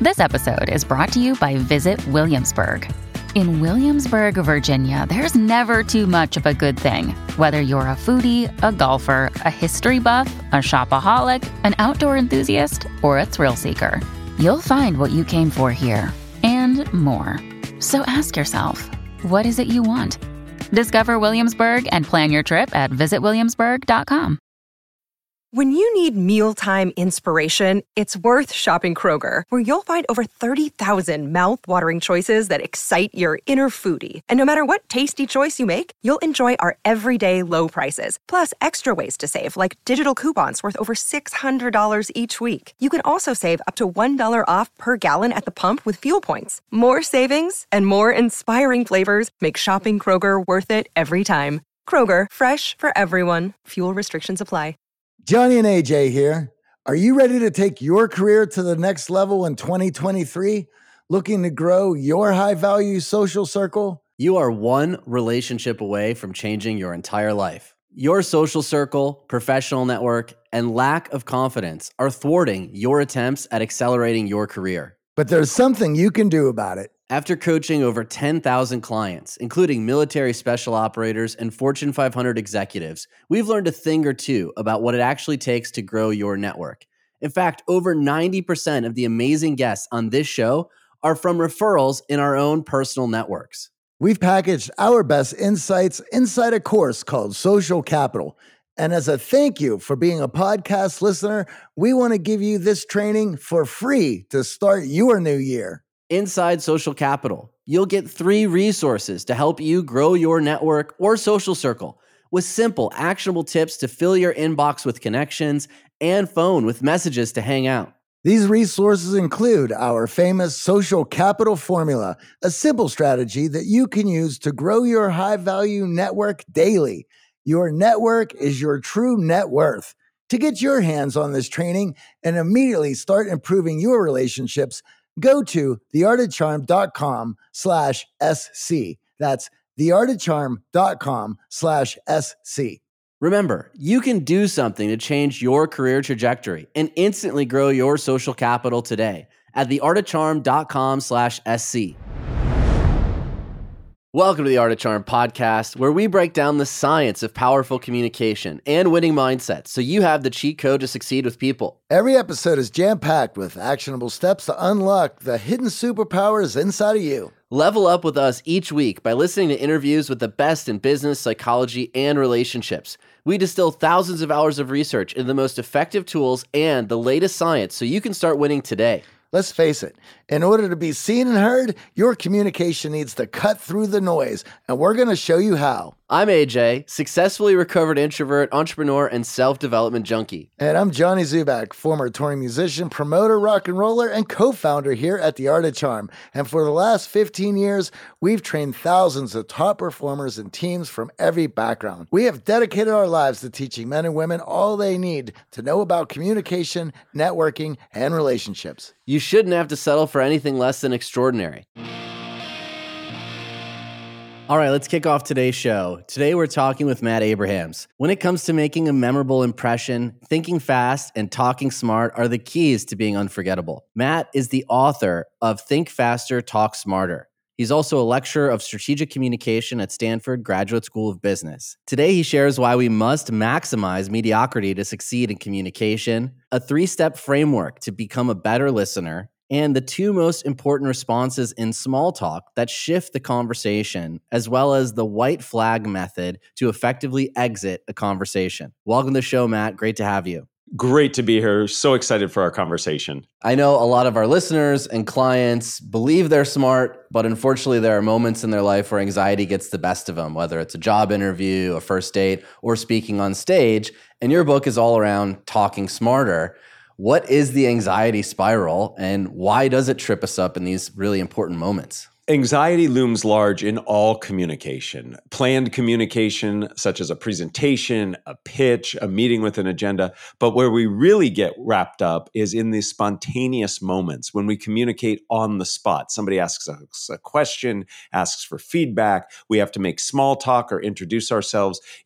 This episode is brought to you by Visit Williamsburg. In Williamsburg, Virginia, there's never too much of a good thing. Whether you're a foodie, a golfer, a history buff, a shopaholic, an outdoor enthusiast, or a thrill seeker, you'll find what you came for here and more. So ask yourself, what is it you want? Discover Williamsburg and plan your trip at visitwilliamsburg.com. When you need mealtime inspiration, it's worth shopping Kroger, where you'll find over 30,000 mouth-watering choices that excite your inner foodie. And no matter what tasty choice you make, you'll enjoy our everyday low prices, plus extra ways to save, like digital coupons worth over $600 each week. You can also save up to $1 off per gallon at the pump with fuel points. More savings and more inspiring flavors make shopping Kroger worth it every time. Kroger, fresh for everyone. Fuel restrictions apply. Johnny and AJ here. Are you ready to take your career to the next level in 2023? Looking to grow your high-value social circle? You are one relationship away from changing your entire life. Your social circle, professional network, and lack of confidence are thwarting your attempts at accelerating your career. But there's something you can do about it. After coaching over 10,000 clients, including military special operators and Fortune 500 executives, we've learned a thing or two about what it actually takes to grow your network. In fact, over 90% of the amazing guests on this show are from referrals in our own personal networks. We've packaged our best insights inside a course called Social Capital. And as a thank you for being a podcast listener, we want to give you this training for free to start your new year. Inside Social Capital, you'll get 3 resources to help you grow your network or social circle with simple, actionable tips to fill your inbox with connections and phone with messages to hang out. These resources include our famous Social Capital Formula, a simple strategy that you can use to grow your high-value network daily. Your network is your true net worth. To get your hands on this training and immediately start improving your relationships, go to theartofcharm.com/SC. That's theartofcharm.com/SC. Remember, you can do something to change your career trajectory and instantly grow your social capital today at theartofcharm.com/SC. Welcome to the Art of Charm podcast, where we break down the science of powerful communication and winning mindsets so you have the cheat code to succeed with people. Every episode is jam-packed with actionable steps to unlock the hidden superpowers inside of you. Level up with us each week by listening to interviews with the best in business, psychology, and relationships. We distill thousands of hours of research into the most effective tools and the latest science so you can start winning today. Let's face it, in order to be seen and heard, your communication needs to cut through the noise, and we're going to show you how. I'm AJ, successfully recovered introvert, entrepreneur, and self-development junkie. And I'm Johnny Zubak, former touring musician, promoter, rock and roller, and co-founder here at The Art of Charm. And for the last 15 years, we've trained thousands of top performers and teams from every background. We have dedicated our lives to teaching men and women all they need to know about communication, networking, and relationships. You shouldn't have to settle for anything less than extraordinary. All right, let's kick off today's show. Today, we're talking with Matt Abrahams. When it comes to making a memorable impression, thinking fast and talking smart are the keys to being unforgettable. Matt is the author of Think Faster, Talk Smarter. He's also a lecturer of strategic communication at Stanford Graduate School of Business. Today, he shares why we must maximize mediocrity to succeed in communication, a 3-step framework to become a better listener, and the 2 most important responses in small talk that shift the conversation, as well as the white flag method to effectively exit a conversation. Welcome to the show, Matt. Great to have you. Great to be here. So excited for our conversation. I know a lot of our listeners and clients believe they're smart, but unfortunately there are moments in their life where anxiety gets the best of them, whether it's a job interview, a first date, or speaking on stage. And your book is all around talking smarter. What is the anxiety spiral and why does it trip us up in these really important moments? Anxiety looms large in all communication. Planned communication, such as a presentation, a pitch, a meeting with an agenda. But where we really get wrapped up is in these spontaneous moments when we communicate on the spot. Somebody asks us a question, asks for feedback. We have to make small talk or introduce ourselves.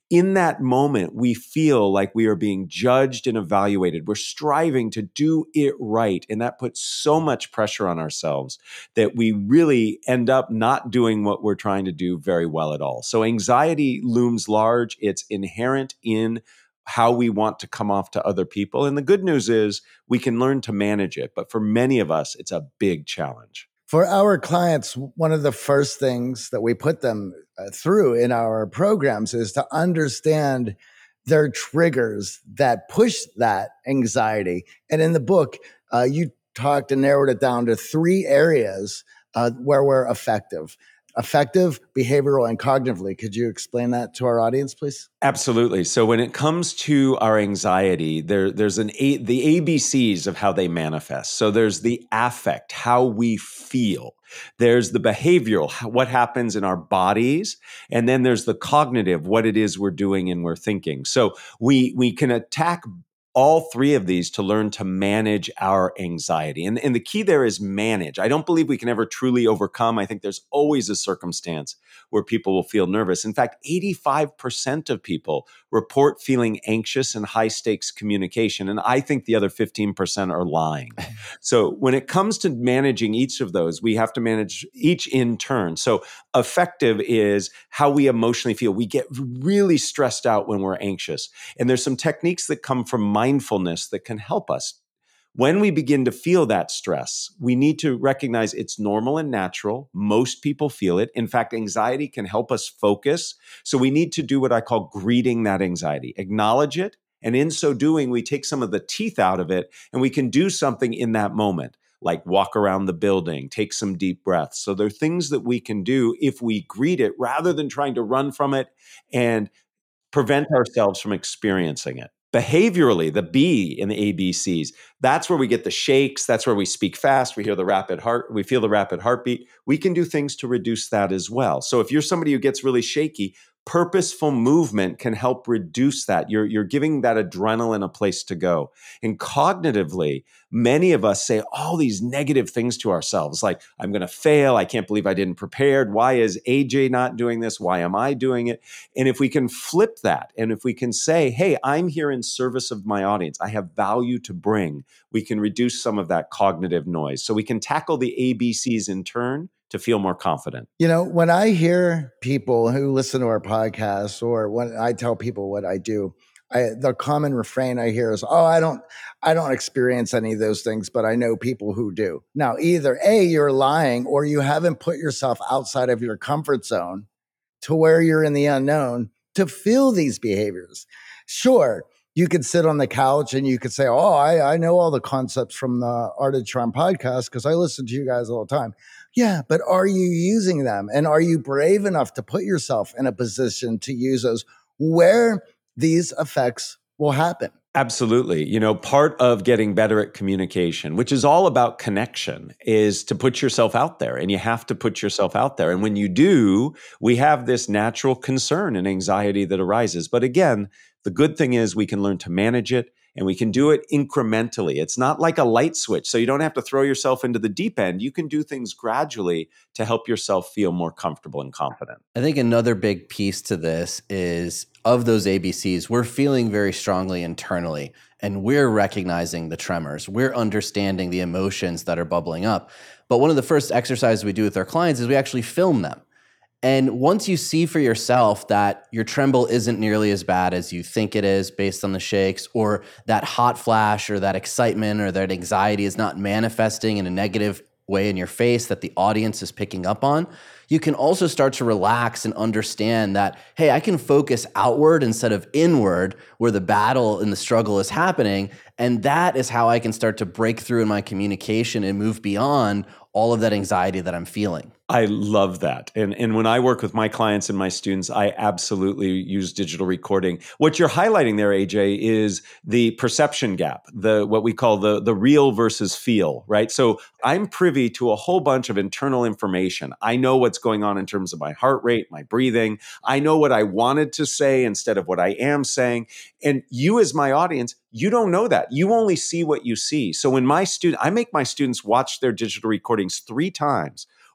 in that moment, we feel like we are being judged and evaluated. We're striving to do it right. And that puts so much pressure on ourselves that we really end up not doing what we're trying to do very well at all. So anxiety looms large. It's inherent in how we want to come off to other people. And the good news is we can learn to manage it. But for many of us, it's a big challenge. For our clients, one of the first things that we put them through in our programs is to understand their triggers that push that anxiety. And in the book, you talked and narrowed it down to 3 areas where we're affective, behavioral, and cognitively. Could you explain that to our audience, please? Absolutely. So when it comes to our anxiety, there's the ABCs of how they manifest. So there's the affect, how we feel. There's the behavioral, what happens in our bodies. And then there's the cognitive, what it is we're doing and we're thinking. So we can attack all 3 of these to learn to manage our anxiety. And the key there is manage. I don't believe we can ever truly overcome. I think there's always a circumstance where people will feel nervous. In fact, 85% of people report feeling anxious in high stakes communication. And I think the other 15% are lying. So when it comes to managing each of those, we have to manage each in turn. So affective is how we emotionally feel. We get really stressed out when we're anxious. And there's some techniques that come from mindfulness that can help us. When we begin to feel that stress, we need to recognize it's normal and natural. Most people feel it. In fact, anxiety can help us focus. So we need to do what I call greeting that anxiety, acknowledge it. And in so doing, we take some of the teeth out of it and we can do something in that moment, like walk around the building, take some deep breaths. So there are things that we can do if we greet it rather than trying to run from it and prevent ourselves from experiencing it. Behaviorally, the B in the ABCs, that's where we get the shakes. That's where we speak fast. We feel the rapid heartbeat. We can do things to reduce that as well. So if you're somebody who gets really shaky, purposeful movement can help reduce that. You're giving that adrenaline a place to go. And cognitively, many of us say all these negative things to ourselves, like, I'm going to fail. I can't believe I didn't prepare. Why is AJ not doing this? Why am I doing it? And if we can flip that, and if we can say, hey, I'm here in service of my audience, I have value to bring, we can reduce some of that cognitive noise. So we can tackle the ABCs in turn to feel more confident. You know, when I hear people who listen to our podcast, or when I tell people what I do, the common refrain I hear is, "Oh, I don't experience any of those things, but I know people who do." Now, either A, you're lying, or you haven't put yourself outside of your comfort zone to where you're in the unknown to feel these behaviors. Sure, you could sit on the couch and you could say, "Oh, I know all the concepts from the Art of Charm podcast because I listen to you guys all the time." Yeah, but are you using them? And are you brave enough to put yourself in a position to use those where these effects will happen? Absolutely. You know, part of getting better at communication, which is all about connection, is to put yourself out there. And you have to put yourself out there. And when you do, we have this natural concern and anxiety that arises. But again, the good thing is we can learn to manage it, and we can do it incrementally. It's not like a light switch, so you don't have to throw yourself into the deep end. You can do things gradually to help yourself feel more comfortable and confident. I think another big piece to this is, of those ABCs, we're feeling very strongly internally, and we're recognizing the tremors. We're understanding the emotions that are bubbling up. But one of the first exercises we do with our clients is we actually film them. And once you see for yourself that your tremble isn't nearly as bad as you think it is based on the shakes, or that hot flash or that excitement or that anxiety is not manifesting in a negative way in your face that the audience is picking up on, you can also start to relax and understand that, hey, I can focus outward instead of inward where the battle and the struggle is happening. And that is how I can start to break through in my communication and move beyond all of that anxiety that I'm feeling. I love that. And when I work with my clients and my students, I absolutely use digital recording. What you're highlighting there, AJ, is the perception gap, what we call the real versus feel, right? So I'm privy to a whole bunch of internal information. I know what's going on in terms of my heart rate, my breathing. I know what I wanted to say instead of what I am saying. And you as my audience, you don't know that. You only see what you see. So when I make my students watch their digital recordings 3 times.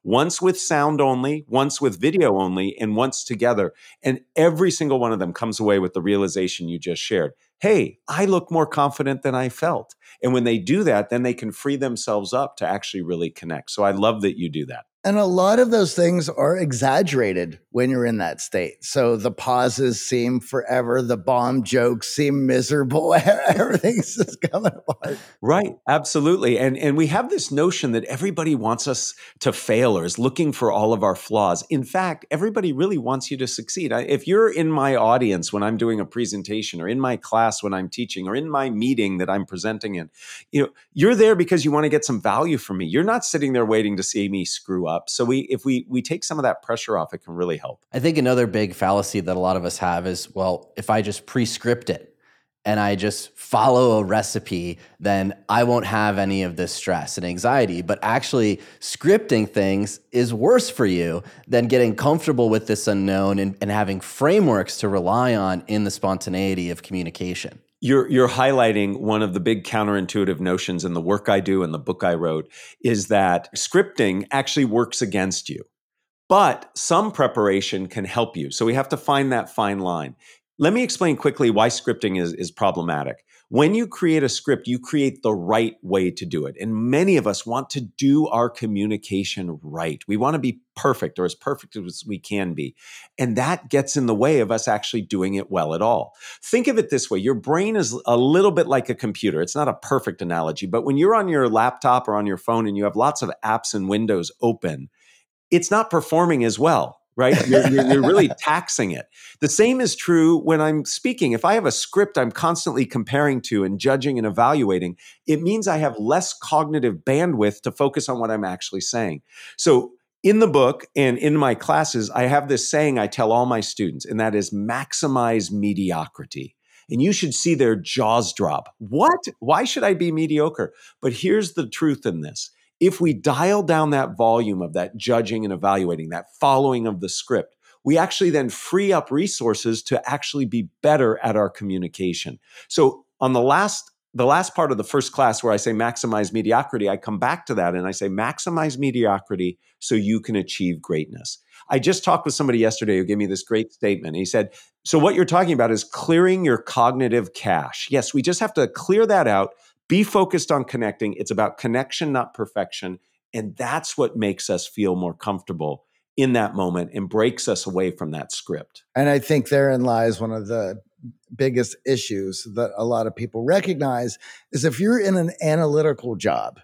once with sound only, once with video only, and once together. And every single one of them comes away with the realization you just shared. Hey, I look more confident than I felt. And when they do that, then they can free themselves up to actually really connect. So I love that you do that. And a lot of those things are exaggerated when you're in that state. So the pauses seem forever. The bomb jokes seem miserable. Everything's just coming apart. Right. Absolutely. And we have this notion that everybody wants us to fail or is looking for all of our flaws. In fact, everybody really wants you to succeed. If you're in my audience when I'm doing a presentation, or in my class when I'm teaching, or in my meeting that I'm presenting in, you're there because you want to get some value from me. You're not sitting there waiting to see me screw up. So if we take some of that pressure off, it can really help. I think another big fallacy that a lot of us have is, well, if I just pre-script it and I just follow a recipe, then I won't have any of this stress and anxiety. But actually, scripting things is worse for you than getting comfortable with this unknown and having frameworks to rely on in the spontaneity of communication. You're highlighting one of the big counterintuitive notions in the work I do and the book I wrote, is that scripting actually works against you. But some preparation can help you. So we have to find that fine line. Let me explain quickly why scripting is problematic. When you create a script, you create the right way to do it. And many of us want to do our communication right. We want to be perfect, or as perfect as we can be. And that gets in the way of us actually doing it well at all. Think of it this way. Your brain is a little bit like a computer. It's not a perfect analogy, but when you're on your laptop or on your phone and you have lots of apps and windows open, it's not performing as well. Right? You're really taxing it. The same is true when I'm speaking. If I have a script I'm constantly comparing to and judging and evaluating, it means I have less cognitive bandwidth to focus on what I'm actually saying. So in the book and in my classes, I have this saying I tell all my students, and that is maximize mediocrity. And you should see their jaws drop. What? Why should I be mediocre? But here's the truth in this. If we dial down that volume of that judging and evaluating, that following of the script, we actually then free up resources to actually be better at our communication. So on the last part of the first class where I say maximize mediocrity, I come back to that and I say maximize mediocrity so you can achieve greatness. I just talked with somebody yesterday who gave me this great statement. He said, so what you're talking about is clearing your cognitive cache. Yes, we just have to clear that out. Be focused on connecting. It's about connection, not perfection. And that's what makes us feel more comfortable in that moment and breaks us away from that script. And I think therein lies one of the biggest issues that a lot of people recognize is if you're in an analytical job,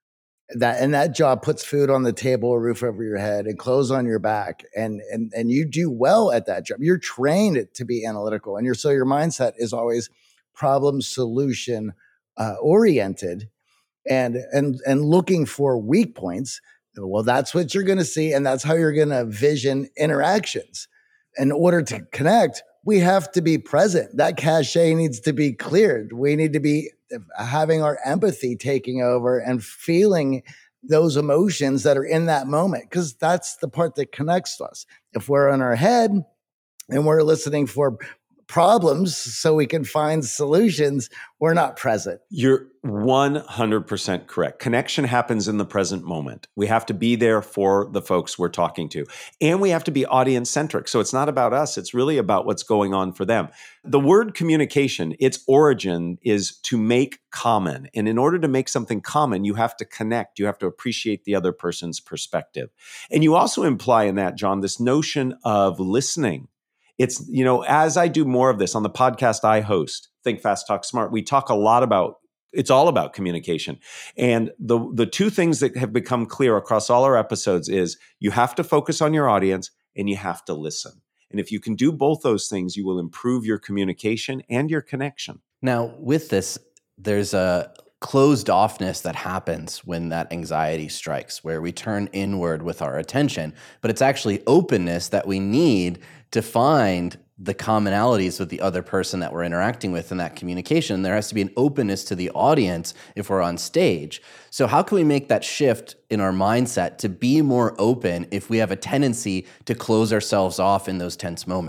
that job puts food on the table, a roof over your head, and clothes on your back, and you do well at that job. You're trained to be analytical, and so your mindset is always problem solution oriented and looking for weak points. Well, that's what you're going to see, and that's how you're going to vision interactions. In order to connect, we have to be present. That cache needs to be cleared. We need to be having our empathy taking over and feeling those emotions that are in that moment, because that's the part that connects us. If we're in our head and we're listening for problems so we can find solutions, we're not present. You're 100% correct. Connection happens in the present moment. We have to be there for the folks we're talking to. And we have to be audience centric. So it's not about us. It's really about what's going on for them. The word communication, its origin is to make common. And in order to make something common, you have to connect. You have to appreciate the other person's perspective. And you also imply in that, John, this notion of listening. It's, as I do more of this on the podcast I host, Think Fast, Talk Smart, we talk a lot about, it's all about communication. And the two things that have become clear across all our episodes is you have to focus on your audience and you have to listen. And if you can do both those things, you will improve your communication and your connection. Now, with this, there's a closed offness that happens when that anxiety strikes, where we turn inward with our attention, but it's actually openness that we need to find the commonalities with the other person that we're interacting with in that communication. There has to be an openness to the audience if we're on stage. So how can we make that shift in our mindset to be more open if we have a tendency to close ourselves off in those tense moments?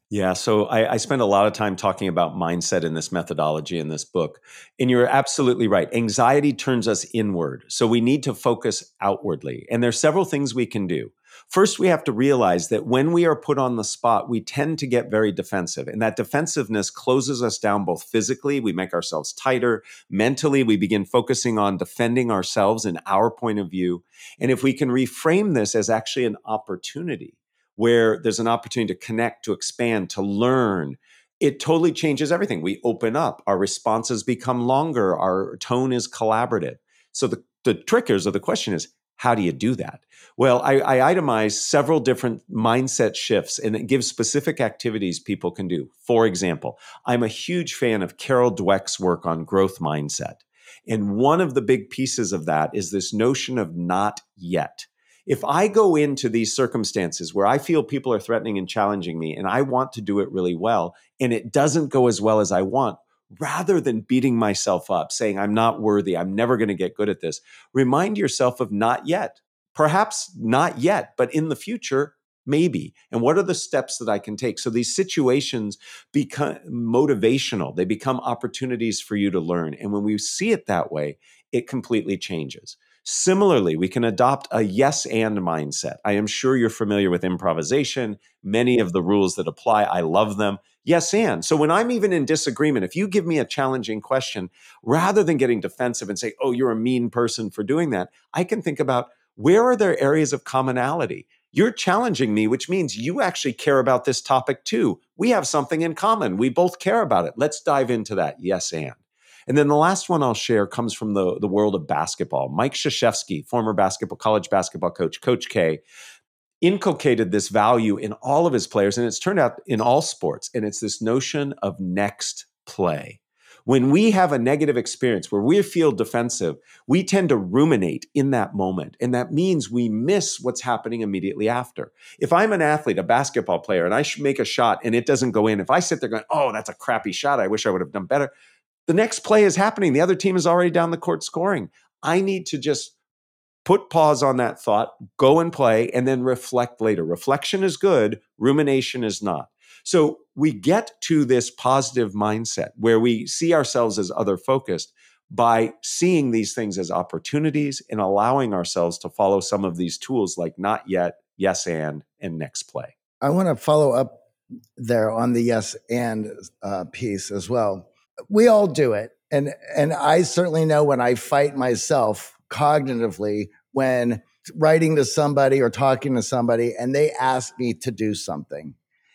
Yeah, so I spend a lot of time talking about mindset in this methodology in this book. And you're absolutely right. Anxiety turns us inward. So we need to focus outwardly. And there's several things we can do. First, we have to realize that when we are put on the spot, we tend to get very defensive. And that defensiveness closes us down both physically, we make ourselves tighter. Mentally, we begin focusing on defending ourselves and our point of view. And if we can reframe this as actually an opportunity, where there's an opportunity to connect, to expand, to learn, it totally changes everything. We open up, our responses become longer, our tone is collaborative. So the trick is, or the question is, how do you do that? Well, I itemize several different mindset shifts, and it gives specific activities people can do. For example, I'm a huge fan of Carol Dweck's work on growth mindset. And one of the big pieces of that is this notion of not yet. If I go into these circumstances where I feel people are threatening and challenging me and I want to do it really well, and it doesn't go as well as I want, rather than beating myself up, saying I'm not worthy, I'm never going to get good at this, remind yourself of not yet. Perhaps not yet, but in the future, maybe. And what are the steps that I can take? So these situations become motivational. They become opportunities for you to learn. And when we see it that way, it completely changes. Similarly, we can adopt a yes and mindset. I am sure you're familiar with improvisation. Many of the rules that apply, I love them. Yes and. So when I'm even in disagreement, if you give me a challenging question, rather than getting defensive and say, oh, you're a mean person for doing that, I can think about, where are there areas of commonality? You're challenging me, which means you actually care about this topic too. We have something in common. We both care about it. Let's dive into that. Yes and. And then the last one I'll share comes from the world of basketball. Mike Krzyzewski, former college basketball coach, Coach K, inculcated this value in all of his players, and it's turned out in all sports. And it's this notion of next play. When we have a negative experience where we feel defensive, we tend to ruminate in that moment. And that means we miss what's happening immediately after. If I'm an athlete, a basketball player, and I should make a shot and it doesn't go in, if I sit there going, oh, that's a crappy shot, I wish I would have done better, the next play is happening. The other team is already down the court scoring. I need to just put pause on that thought, go and play, and then reflect later. Reflection is good, rumination is not. So we get to this positive mindset where we see ourselves as other focused by seeing these things as opportunities and allowing ourselves to follow some of these tools like not yet, yes and next play. I want to follow up there on the yes and piece as well. We all do it. And I certainly know when I fight myself cognitively when writing to somebody or talking to somebody and they ask me to do something.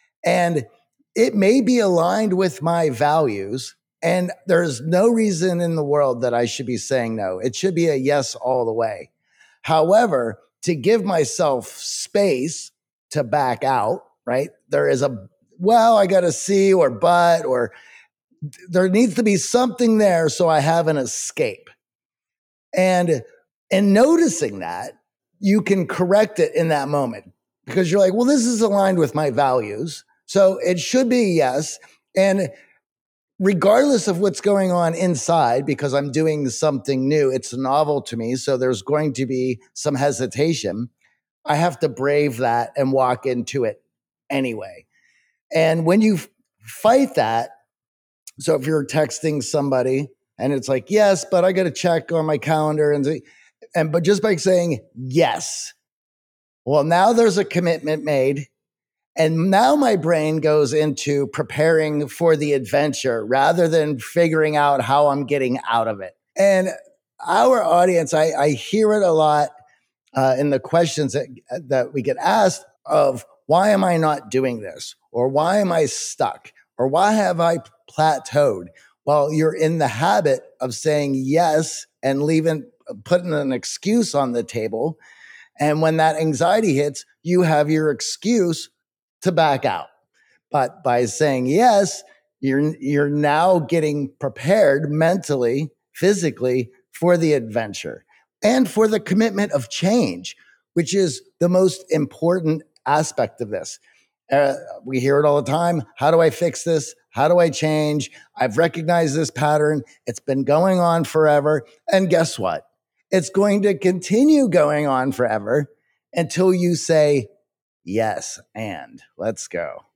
And it may be aligned with my values, and there's no reason in the world that I should be saying no. It should be a yes all the way. However, to give myself space to back out, right? There is I got to see or but, or there needs to be something there so I have an escape. And in noticing that, you can correct it in that moment because you're like, well, this is aligned with my values. So it should be yes. And regardless of what's going on inside, because I'm doing something new, it's novel to me. So there's going to be some hesitation. I have to brave that and walk into it anyway. And when you fight that, so if you're texting somebody and it's like, yes, but I got to check on my calendar but just by saying yes, well, now there's a commitment made. And now my brain goes into preparing for the adventure rather than figuring out how I'm getting out of it. And our audience, I hear it a lot in the questions that we get asked of, why am I not doing this? Or why am I stuck? Or why have I plateaued? Well, you're in the habit of saying yes and putting an excuse on the table. And when that anxiety hits, you have your excuse to back out. But by saying yes, you're now getting prepared mentally, physically for the adventure and for the commitment of change, which is the most important aspect of this. We hear it all the time. How do I fix this? How do I change? I've recognized this pattern. It's been going on forever. And guess what? It's going to continue going on forever until you say, yes, and let's go.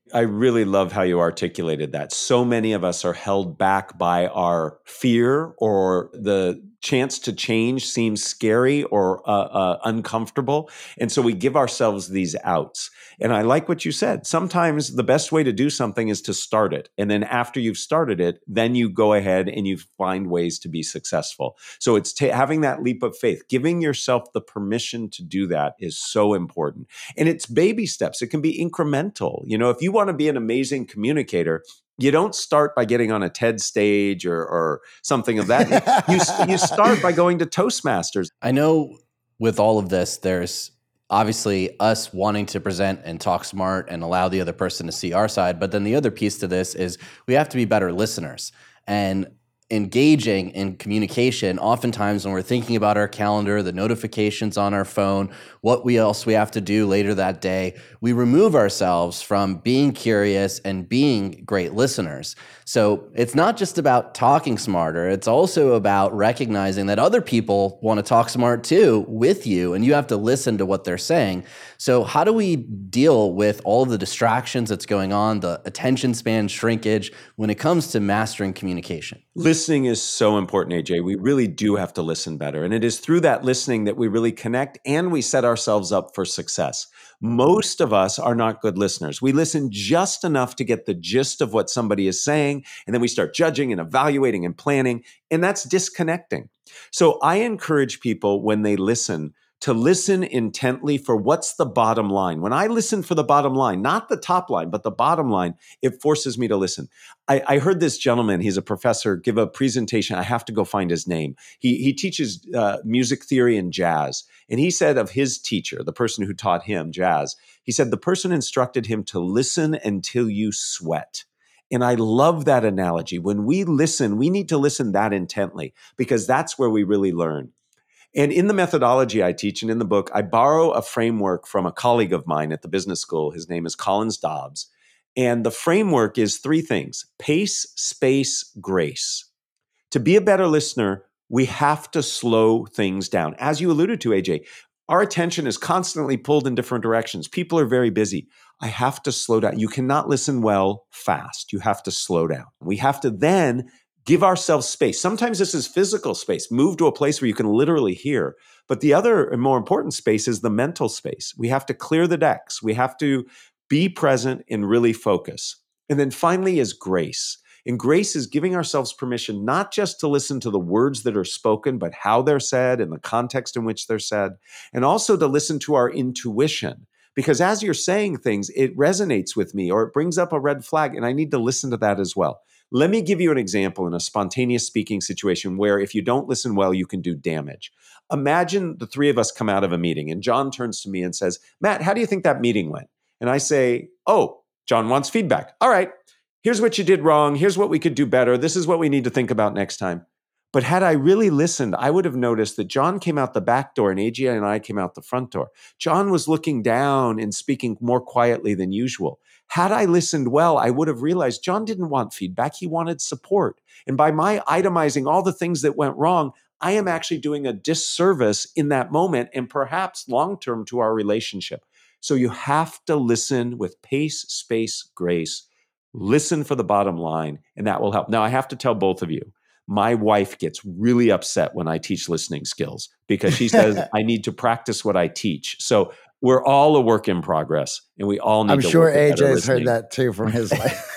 I really love how you articulated that. So many of us are held back by our fear, or the chance to change seems scary or uncomfortable. And so we give ourselves these outs. And I like what you said. Sometimes the best way to do something is to start it. And then after you've started it, then you go ahead and you find ways to be successful. So it's having that leap of faith, giving yourself the permission to do that is so important. And it's baby steps. It can be incremental. If you want to be an amazing communicator, you don't start by getting on a TED stage or something of that. You start by going to Toastmasters. I know with all of this, there's obviously us wanting to present and talk smart and allow the other person to see our side. But then the other piece to this is we have to be better listeners. And engaging in communication, oftentimes when we're thinking about our calendar, the notifications on our phone, what else we have to do later that day, we remove ourselves from being curious and being great listeners. So it's not just about talking smarter, it's also about recognizing that other people want to talk smart too with you, and you have to listen to what they're saying. So how do we deal with all of the distractions that's going on, the attention span shrinkage when it comes to mastering communication? Listening is so important, AJ. We really do have to listen better. And it is through that listening that we really connect and we set ourselves up for success. Most of us are not good listeners. We listen just enough to get the gist of what somebody is saying, and then we start judging and evaluating and planning, and that's disconnecting. So I encourage people when they listen to listen intently for what's the bottom line. When I listen for the bottom line, not the top line, but the bottom line, it forces me to listen. I heard this gentleman, he's a professor, give a presentation. I have to go find his name. He teaches music theory and jazz. And he said of his teacher, the person who taught him jazz, he said the person instructed him to listen until you sweat. And I love that analogy. When we listen, we need to listen that intently because that's where we really learn. And in the methodology I teach and in the book, I borrow a framework from a colleague of mine at the business school. His name is Collins Dobbs. And the framework is 3 things: pace, space, grace. To be a better listener, we have to slow things down. As you alluded to, AJ, our attention is constantly pulled in different directions. People are very busy. I have to slow down. You cannot listen well fast. You have to slow down. We have to then give ourselves space. Sometimes this is physical space. Move to a place where you can literally hear. But the other and more important space is the mental space. We have to clear the decks. We have to be present and really focus. And then finally is grace. And grace is giving ourselves permission not just to listen to the words that are spoken, but how they're said and the context in which they're said, and also to listen to our intuition. Because as you're saying things, it resonates with me or it brings up a red flag, and I need to listen to that as well. Let me give you an example in a spontaneous speaking situation where if you don't listen well, you can do damage. Imagine the 3 of us come out of a meeting and John turns to me and says, "Matt, how do you think that meeting went?" And I say, "Oh, John wants feedback. All right, here's what you did wrong. Here's what we could do better. This is what we need to think about next time." But had I really listened, I would have noticed that John came out the back door and AJ and I came out the front door. John was looking down and speaking more quietly than usual. Had I listened well, I would have realized John didn't want feedback. He wanted support. And by my itemizing all the things that went wrong, I am actually doing a disservice in that moment and perhaps long-term to our relationship. So you have to listen with pace, space, grace. Listen for the bottom line, and that will help. Now, I have to tell both of you, my wife gets really upset when I teach listening skills because she says I need to practice what I teach. So we're all a work in progress, and we all need I'm to sure work at better AJ's heard listening. that too from his life.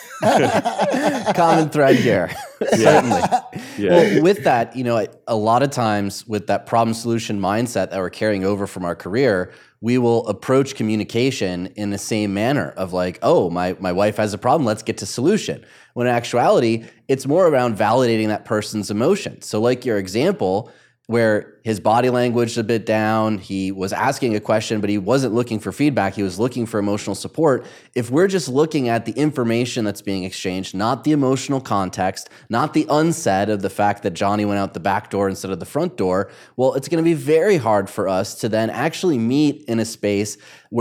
Common thread here. Certainly. Yeah. Well, with that, a lot of times with that problem solution mindset that we're carrying over from our career, we will approach communication in the same manner of like, oh, my wife has a problem, let's get to solution. When in actuality, it's more around validating that person's emotions. So like your example, where his body language is a bit down, he was asking a question, but he wasn't looking for feedback, he was looking for emotional support. If we're just looking at the information that's being exchanged, not the emotional context, not the unsaid of the fact that Johnny went out the back door instead of the front door, well, it's going to be very hard for us to then actually meet in a space where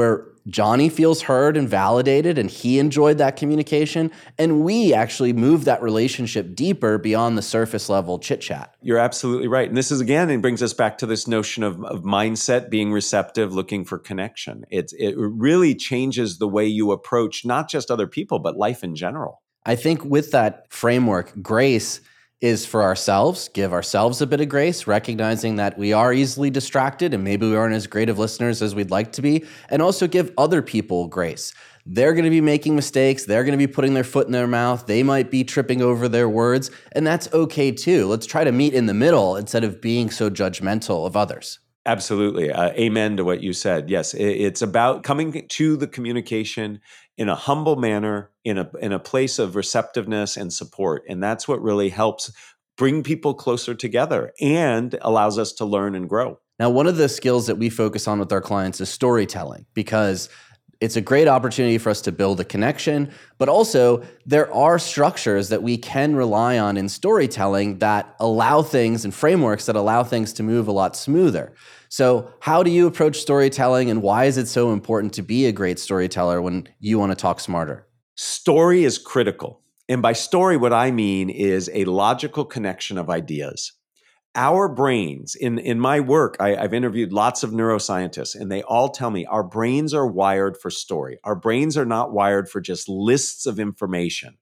Johnny feels heard and validated, and he enjoyed that communication. And we actually moved that relationship deeper beyond the surface level chit chat. You're absolutely right. And this is, again, it brings us back to this notion of mindset, being receptive, looking for connection. It really changes the way you approach not just other people, but life in general. I think with that framework, grace is for ourselves, give ourselves a bit of grace, recognizing that we are easily distracted and maybe we aren't as great of listeners as we'd like to be, and also give other people grace. They're going to be making mistakes. They're going to be putting their foot in their mouth. They might be tripping over their words, and that's okay too. Let's try to meet in the middle instead of being so judgmental of others. Absolutely. Amen to what you said. Yes, it's about coming to the communication in a humble manner, in a place of receptiveness and support. And that's what really helps bring people closer together and allows us to learn and grow. Now, one of the skills that we focus on with our clients is storytelling, because it's a great opportunity for us to build a connection, but also there are structures that we can rely on in storytelling that allow things and frameworks that allow things to move a lot smoother. So how do you approach storytelling, and why is it so important to be a great storyteller when you want to talk smarter? Story is critical. And by story, what I mean is a logical connection of ideas. Our brains, in my work, I've interviewed lots of neuroscientists, and they all tell me our brains are wired for story. Our brains are not wired for just lists of information.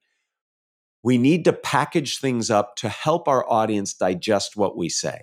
We need to package things up to help our audience digest what we say.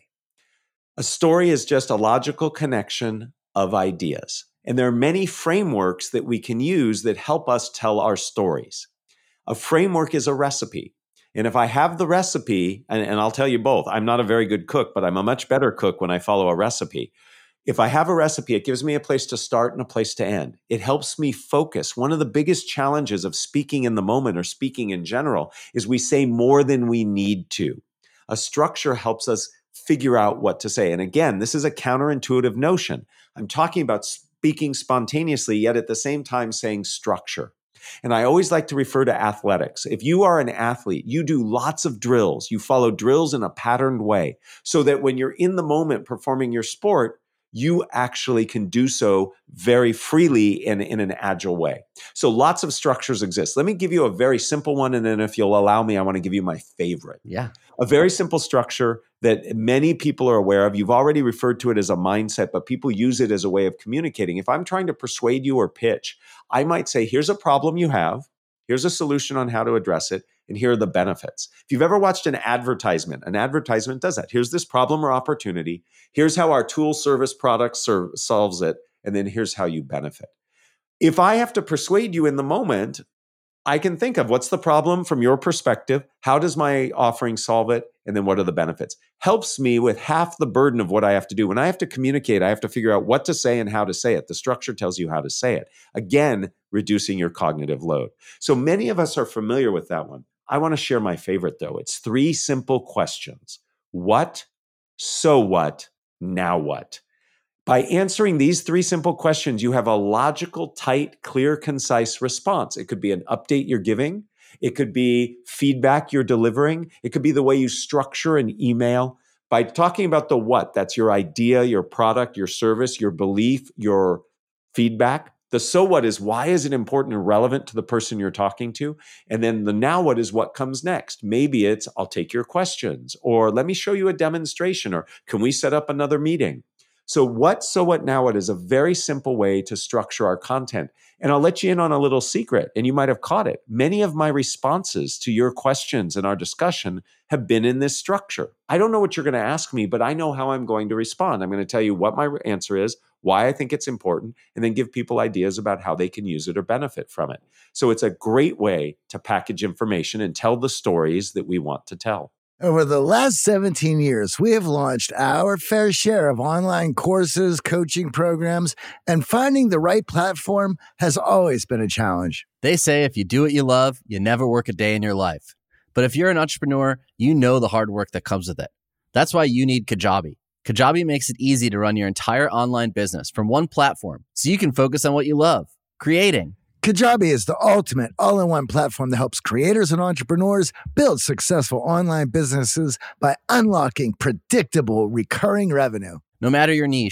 A story is just a logical connection of ideas. And there are many frameworks that we can use that help us tell our stories. A framework is a recipe. And if I have the recipe, and I'll tell you both, I'm not a very good cook, but I'm a much better cook when I follow a recipe. If I have a recipe, it gives me a place to start and a place to end. It helps me focus. One of the biggest challenges of speaking in the moment or speaking in general is we say more than we need to. A structure helps us figure out what to say. And again, this is a counterintuitive notion. I'm talking about speaking spontaneously, yet at the same time saying structure. And I always like to refer to athletics. If you are an athlete, you do lots of drills. You follow drills in a patterned way so that when you're in the moment performing your sport, you actually can do so very freely and in an agile way. So lots of structures exist. Let me give you a very simple one. And then if you'll allow me, I want to give you my favorite. Yeah. A very simple structure that many people are aware of. You've already referred to it as a mindset, but people use it as a way of communicating. If I'm trying to persuade you or pitch, I might say, here's a problem you have. Here's a solution on how to address it. And here are the benefits. If you've ever watched an advertisement does that. Here's this problem or opportunity. Here's how our tool, service, product solves it. And then here's how you benefit. If I have to persuade you in the moment, I can think of what's the problem from your perspective? How does my offering solve it? And then what are the benefits? Helps me with half the burden of what I have to do. When I have to communicate, I have to figure out what to say and how to say it. The structure tells you how to say it. Again, reducing your cognitive load. So many of us are familiar with that one. I want to share my favorite though. It's 3 simple questions. What? So what? Now what? By answering these 3 simple questions, you have a logical, tight, clear, concise response. It could be an update you're giving. It could be feedback you're delivering. It could be the way you structure an email. By talking about the what, that's your idea, your product, your service, your belief, your feedback. The so what is why is it important and relevant to the person you're talking to? And then the now what is what comes next. Maybe it's I'll take your questions, or let me show you a demonstration, or can we set up another meeting? So what, now what is a very simple way to structure our content. And I'll let you in on a little secret, and you might have caught it. Many of my responses to your questions in our discussion have been in this structure. I don't know what you're going to ask me, but I know how I'm going to respond. I'm going to tell you what my answer is, why I think it's important, and then give people ideas about how they can use it or benefit from it. So it's a great way to package information and tell the stories that we want to tell. Over the last 17 years, we have launched our fair share of online courses, coaching programs, and finding the right platform has always been a challenge. They say if you do what you love, you never work a day in your life. But if you're an entrepreneur, you know the hard work that comes with it. That's why you need Kajabi. Kajabi makes it easy to run your entire online business from one platform so you can focus on what you love, creating. Kajabi is the ultimate all-in-one platform that helps creators and entrepreneurs build successful online businesses by unlocking predictable recurring revenue. No matter your niche,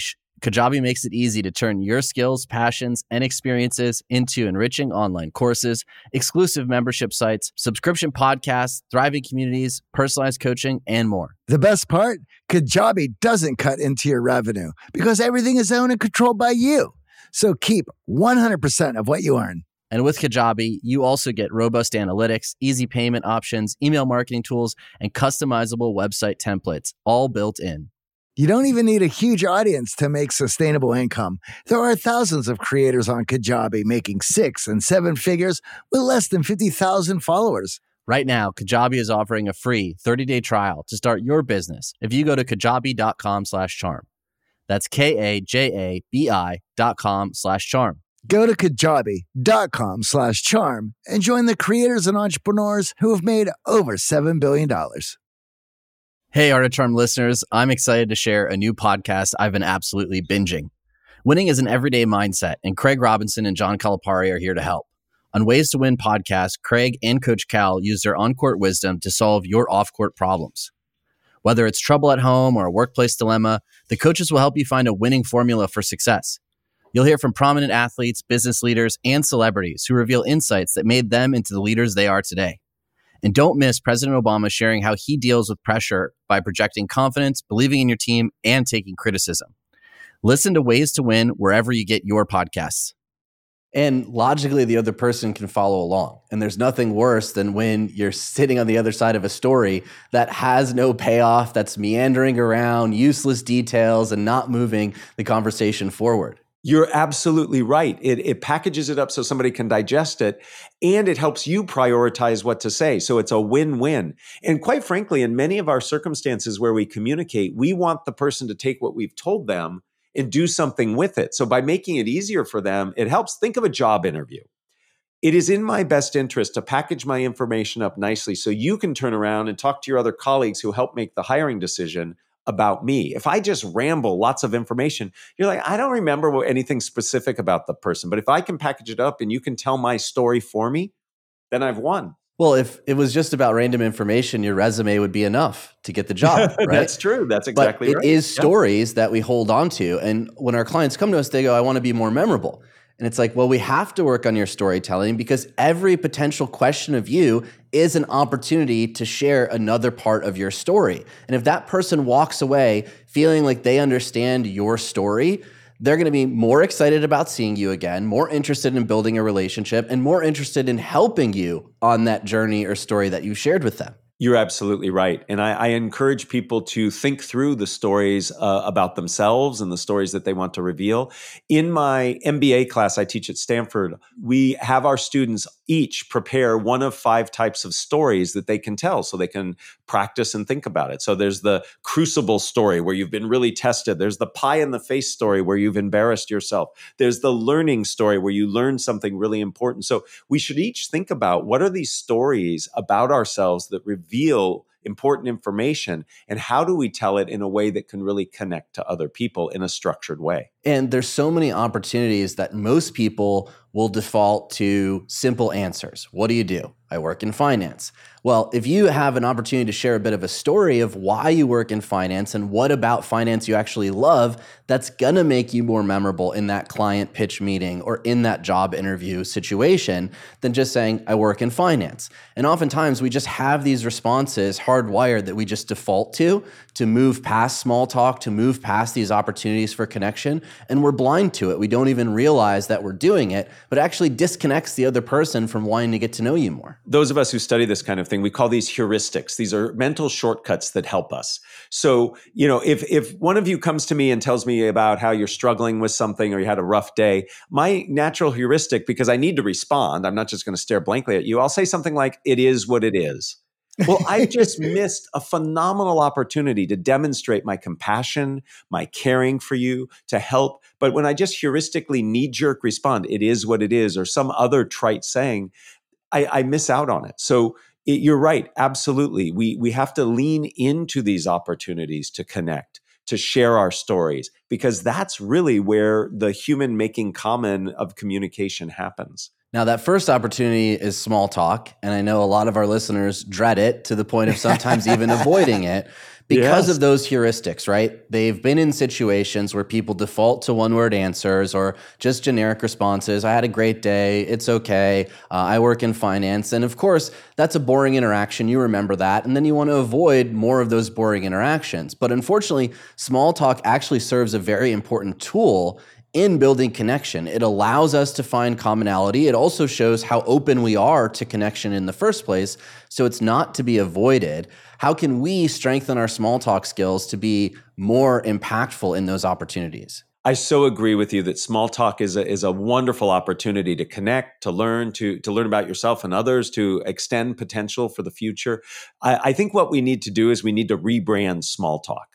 Kajabi makes it easy to turn your skills, passions, and experiences into enriching online courses, exclusive membership sites, subscription podcasts, thriving communities, personalized coaching, and more. The best part? Kajabi doesn't cut into your revenue because everything is owned and controlled by you. So keep 100% of what you earn. And with Kajabi, you also get robust analytics, easy payment options, email marketing tools, and customizable website templates, all built in. You don't even need a huge audience to make sustainable income. There are thousands of creators on Kajabi making 6 and 7 figures with less than 50,000 followers. Right now, Kajabi is offering a free 30-day trial to start your business if you go to kajabi.com/charm. That's KAJABI.com/charm. Go to kajabi.com/charm and join the creators and entrepreneurs who have made over $7 billion. Hey, Art of Charm listeners, I'm excited to share a new podcast I've been absolutely binging. Winning is an everyday mindset, and Craig Robinson and John Calipari are here to help. On Ways to Win podcast, Craig and Coach Cal use their on-court wisdom to solve your off-court problems. Whether it's trouble at home or a workplace dilemma, the coaches will help you find a winning formula for success. You'll hear from prominent athletes, business leaders, and celebrities who reveal insights that made them into the leaders they are today. And don't miss President Obama sharing how he deals with pressure by projecting confidence, believing in your team, and taking criticism. Listen to Ways to Win wherever you get your podcasts. And logically, the other person can follow along. And there's nothing worse than when you're sitting on the other side of a story that has no payoff, that's meandering around, useless details, and not moving the conversation forward. You're absolutely right. It packages it up so somebody can digest it, and it helps you prioritize what to say. So it's a win-win. And quite frankly, in many of our circumstances where we communicate, we want the person to take what we've told them and do something with it. So by making it easier for them, it helps. Think of a job interview. It is in my best interest to package my information up nicely so you can turn around and talk to your other colleagues who help make the hiring decision about me. If I just ramble lots of information, you're like, I don't remember anything specific about the person. But if I can package it up and you can tell my story for me, then I've won. Well, if it was just about random information, your resume would be enough to get the job, right? That's true. That's exactly right. It is stories that we hold on to. And when our clients come to us, they go, I want to be more memorable. And it's like, well, we have to work on your storytelling because every potential question of you is an opportunity to share another part of your story. And if that person walks away feeling like they understand your story, they're going to be more excited about seeing you again, more interested in building a relationship, and more interested in helping you on that journey or story that you shared with them. You're absolutely right. And I encourage people to think through the stories about themselves and the stories that they want to reveal. In my MBA class I teach at Stanford, we have our students each prepare one of 5 types of stories that they can tell so they can practice and think about it. So there's the crucible story where you've been really tested. There's the pie in the face story where you've embarrassed yourself. There's the learning story where you learn something really important. So we should each think about what are these stories about ourselves that reveal important information, and how do we tell it in a way that can really connect to other people in a structured way? And there's so many opportunities that most people will default to simple answers. What do you do? I work in finance. Well, if you have an opportunity to share a bit of a story of why you work in finance and what about finance you actually love, that's going to make you more memorable in that client pitch meeting or in that job interview situation than just saying, I work in finance. And oftentimes we just have these responses hardwired that we just default to move past small talk, to move past these opportunities for connection. And we're blind to it. We don't even realize that we're doing it, but it actually disconnects the other person from wanting to get to know you more. Those of us who study this kind of thing, we call these heuristics. These are mental shortcuts that help us. So, if one of you comes to me and tells me about how you're struggling with something or you had a rough day, my natural heuristic, because I need to respond, I'm not just going to stare blankly at you, I'll say something like, it is what it is. Well, I just missed a phenomenal opportunity to demonstrate my compassion, my caring for you, to help. But when I just heuristically knee-jerk respond, it is what it is, or some other trite saying, I miss out on it. So you're right. Absolutely. We have to lean into these opportunities to connect, to share our stories, because that's really where the human making common of communication happens. Now, that first opportunity is small talk, and I know a lot of our listeners dread it to the point of sometimes even avoiding it Because Yes. of those heuristics, right? They've been in situations where people default to one-word answers or just generic responses. I had a great day. It's okay. I work in finance. And of course, that's a boring interaction. You remember that. And then you want to avoid more of those boring interactions. But unfortunately, small talk actually serves a very important tool in building connection. It allows us to find commonality. It also shows how open we are to connection in the first place. So it's not to be avoided. How can we strengthen our small talk skills to be more impactful in those opportunities? I so agree with you that small talk is a wonderful opportunity to connect, to learn about yourself and others, to extend potential for the future. I think what we need to do is we need to rebrand small talk.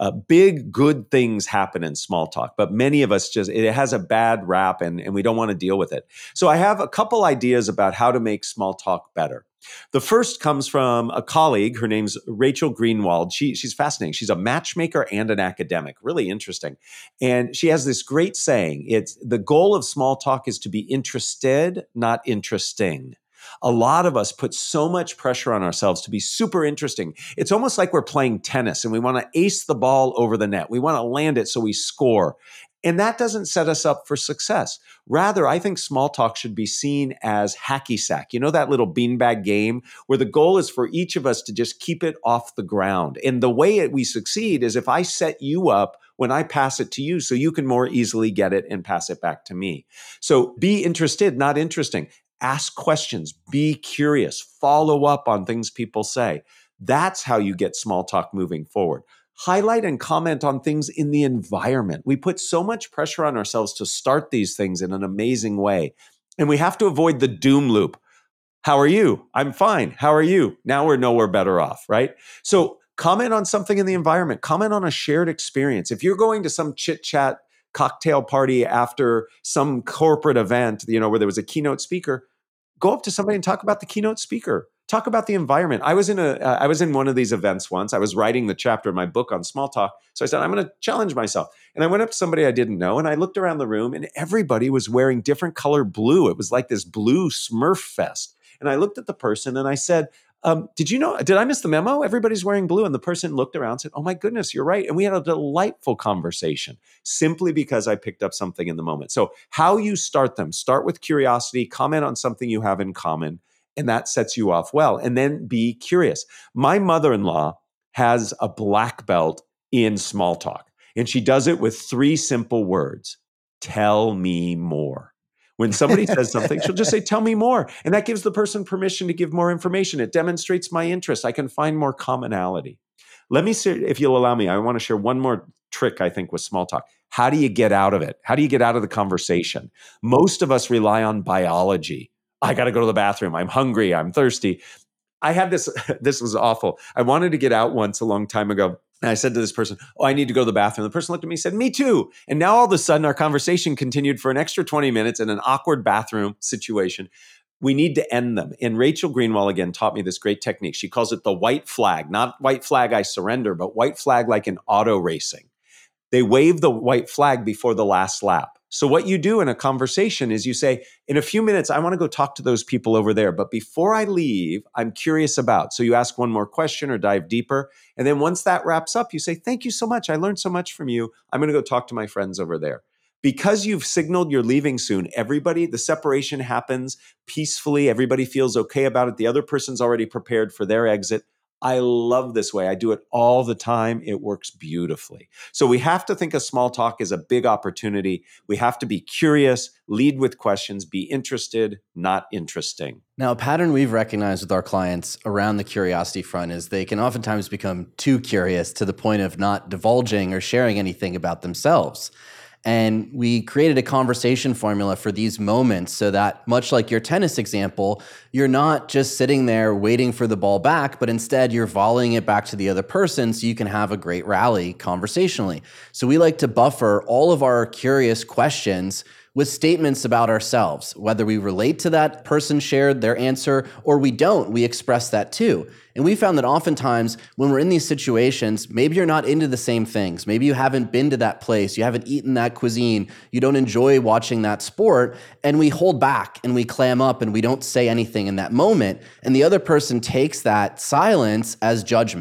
Big, good things happen in small talk, but many of us it has a bad rap and we don't want to deal with it. So I have a couple ideas about how to make small talk better. The first comes from a colleague. Her name's Rachel Greenwald. She's fascinating. She's a matchmaker and an academic. Really interesting. And she has this great saying. It's the goal of small talk is to be interested, not interesting. A lot of us put so much pressure on ourselves to be super interesting. It's almost like we're playing tennis and we want to ace the ball over the net. We want to land it so we score. And that doesn't set us up for success. Rather, I think small talk should be seen as hacky sack. You know that little beanbag game where the goal is for each of us to just keep it off the ground. And the way we succeed is if I set you up when I pass it to you so you can more easily get it and pass it back to me. So be interested, not interesting. Ask questions, be curious, follow up on things people say. That's how you get small talk moving forward. Highlight and comment on things in the environment. We put so much pressure on ourselves to start these things in an amazing way. And we have to avoid the doom loop. How are you? I'm fine. How are you? Now we're nowhere better off, right? So comment on something in the environment. Comment on a shared experience. If you're going to some chit-chat cocktail party after some corporate event, where there was a keynote speaker, go up to somebody and talk about the keynote speaker. Talk about the environment. I was in one of these events once. I was writing the chapter of my book on small talk. So I said, I'm going to challenge myself. And I went up to somebody I didn't know and I looked around the room and everybody was wearing different color blue. It was like this blue Smurf fest. And I looked at the person and I said, did I miss the memo? Everybody's wearing blue. And the person looked around and said, oh my goodness, you're right. And we had a delightful conversation simply because I picked up something in the moment. So how you start them, start with curiosity, comment on something you have in common, and that sets you off well. And then be curious. My mother-in-law has a black belt in small talk, and she does it with 3 simple words. Tell me more. When somebody says something, she'll just say, tell me more. And that gives the person permission to give more information. It demonstrates my interest. I can find more commonality. Let me say, if you'll allow me, I want to share one more trick, I think, with small talk. How do you get out of it? How do you get out of the conversation? Most of us rely on biology. I got to go to the bathroom. I'm hungry. I'm thirsty. I had this was awful. I wanted to get out once a long time ago. And I said to this person, oh, I need to go to the bathroom. The person looked at me and said, me too. And now all of a sudden our conversation continued for an extra 20 minutes in an awkward bathroom situation. We need to end them. And Rachel Greenwald, again, taught me this great technique. She calls it the white flag, not white flag, I surrender, but white flag like in auto racing. They wave the white flag before the last lap. So what you do in a conversation is you say, in a few minutes, I want to go talk to those people over there. But before I leave, I'm curious about. So you ask one more question or dive deeper. And then once that wraps up, you say, thank you so much. I learned so much from you. I'm going to go talk to my friends over there. Because you've signaled you're leaving soon, the separation happens peacefully. Everybody feels okay about it. The other person's already prepared for their exit. I love this way. I do it all the time. It works beautifully. So we have to think of small talk as a big opportunity. We have to be curious, lead with questions, be interested, not interesting. Now, a pattern we've recognized with our clients around the curiosity front is they can oftentimes become too curious to the point of not divulging or sharing anything about themselves. And we created a conversation formula for these moments so that, much like your tennis example, you're not just sitting there waiting for the ball back, but instead you're volleying it back to the other person so you can have a great rally conversationally. So we like to buffer all of our curious questions with statements about ourselves. Whether we relate to that person shared their answer or we don't, we express that too. And we found that oftentimes when we're in these situations, maybe you're not into the same things. Maybe you haven't been to that place. You haven't eaten that cuisine. You don't enjoy watching that sport. And we hold back and we clam up and we don't say anything in that moment. And the other person takes that silence as judgment.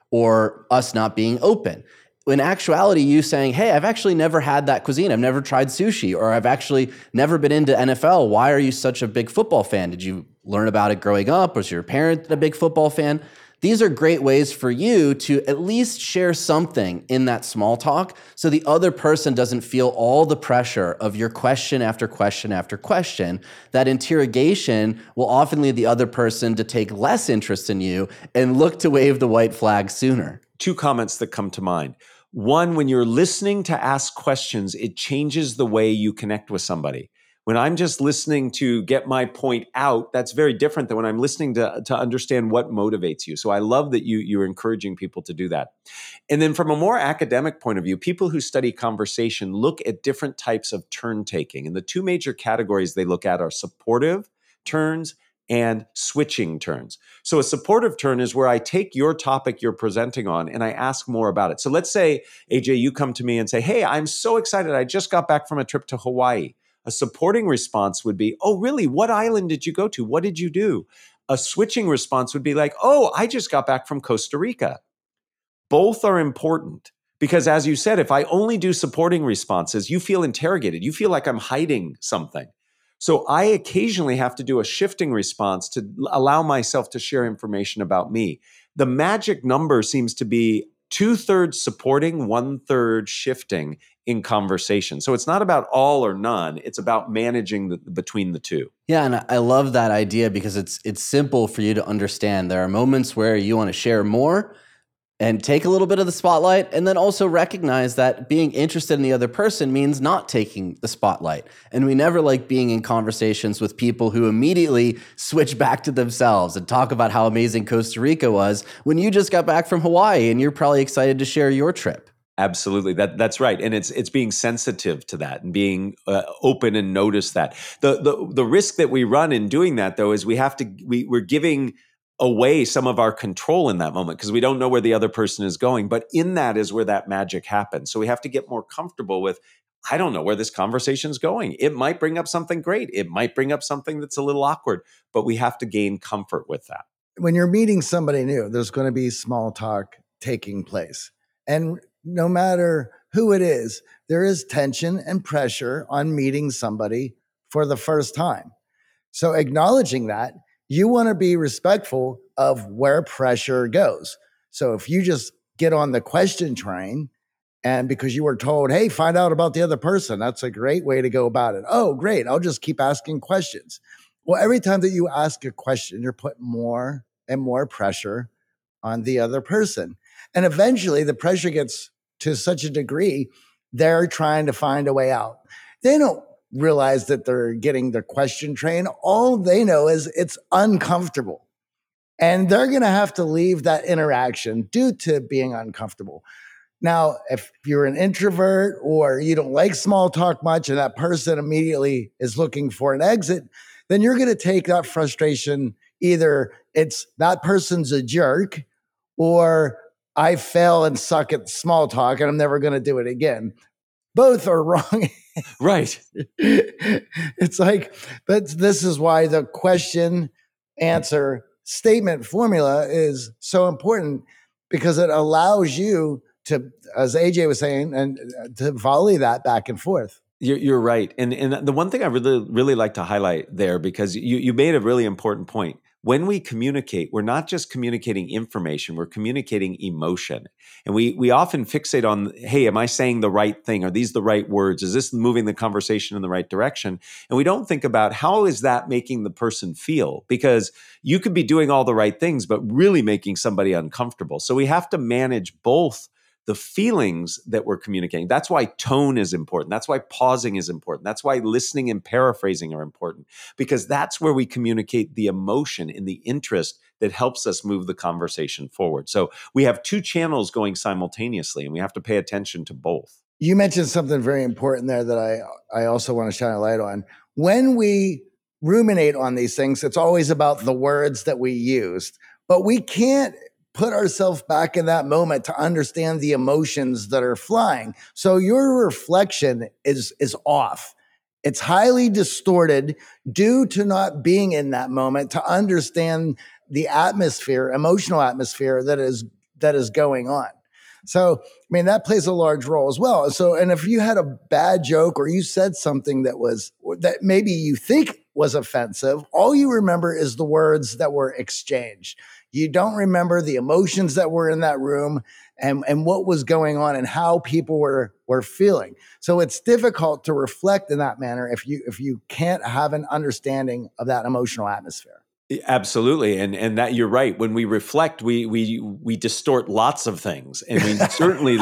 or us not being open. In actuality, you saying, hey, I've actually never had that cuisine. I've never tried sushi, or I've actually never been into NFL. Why are you such a big football fan? Did you learn about it growing up? Was your parent a big football fan? These are great ways for you to at least share something in that small talk so the other person doesn't feel all the pressure of your question after question after question. That interrogation will often lead the other person to take less interest in you and look to wave the white flag sooner. Two comments that come to mind. One, when you're listening to ask questions, it changes the way you connect with somebody. When I'm just listening to get my point out, that's very different than when I'm listening to understand what motivates you. So I love that you're encouraging people to do that. And then from a more academic point of view, people who study conversation look at different types of turn taking. And the two major categories they look at are supportive turns and switching turns. So a supportive turn is where I take your topic you're presenting on and I ask more about it. So let's say, AJ, you come to me and say, hey, I'm so excited. I just got back from a trip to Hawaii. A supporting response would be, oh, really? What island did you go to? What did you do? A switching response would be like, oh, I just got back from Costa Rica. Both are important because, as you said, if I only do supporting responses, you feel interrogated. You feel like I'm hiding something. So I occasionally have to do a shifting response to allow myself to share information about me. The magic number seems to be 2/3 supporting, 1/3 shifting in conversation. So it's not about all or none. It's about managing between the two. Yeah, and I love that idea because it's simple for you to understand. There are moments where you want to share more and take a little bit of the spotlight, and then also recognize that being interested in the other person means not taking the spotlight. And we never like being in conversations with people who immediately switch back to themselves and talk about how amazing Costa Rica was when you just got back from Hawaii and you're probably excited to share your trip. Absolutely. That's right. And it's being sensitive to that and being open and notice that. The risk that we run in doing that, though, is we're giving away some of our control in that moment because we don't know where the other person is going. But in that is where that magic happens. So we have to get more comfortable with, I don't know where this conversation is going. It might bring up something great. It might bring up something that's a little awkward, but we have to gain comfort with that. When you're meeting somebody new, there's going to be small talk taking place. And no matter who it is, there is tension and pressure on meeting somebody for the first time. So acknowledging that, you want to be respectful of where pressure goes. So if you just get on the question train and because you were told, hey, find out about the other person, that's a great way to go about it. Oh, great. I'll just keep asking questions. Well, every time that you ask a question, you're putting more and more pressure on the other person. And eventually the pressure gets to such a degree, they're trying to find a way out. They don't realize that they're getting the question train. All they know is it's uncomfortable. And they're going to have to leave that interaction due to being uncomfortable. Now, if you're an introvert or you don't like small talk much and that person immediately is looking for an exit, then you're going to take that frustration. Either it's that person's a jerk or I fail and suck at small talk and I'm never going to do it again. Both are wrong. Right. It's like, but this is why the question, answer, statement formula is so important because it allows you to, as AJ was saying, and to volley that back and forth. You're right. And the one thing I really like to highlight there, because you made a really important point. When we communicate, we're not just communicating information, we're communicating emotion. And we often fixate on, hey, am I saying the right thing? Are these the right words? Is this moving the conversation in the right direction? And we don't think about how is that making the person feel? Because you could be doing all the right things, but really making somebody uncomfortable. So we have to manage both the feelings that we're communicating. That's why tone is important. That's why pausing is important. That's why listening and paraphrasing are important, because that's where we communicate the emotion and the interest that helps us move the conversation forward. So we have two channels going simultaneously, and we have to pay attention to both. You mentioned something very important there that I also want to shine a light on. When we ruminate on these things, it's always about the words that we used, but we can't put ourselves back in that moment to understand the emotions that are flying. So your reflection is off. It's highly distorted due to not being in that moment to understand the atmosphere, emotional atmosphere that is that is going on. So, I mean, that plays a large role as well. So, and if you had a bad joke or you said something that maybe you think was offensive, all you remember is the words that were exchanged. You don't remember the emotions that were in that room and what was going on and how people were feeling. So it's difficult to reflect in that manner if you can't have an understanding of that emotional atmosphere. Absolutely, and that you're right. When we reflect, we distort lots of things, and we certainly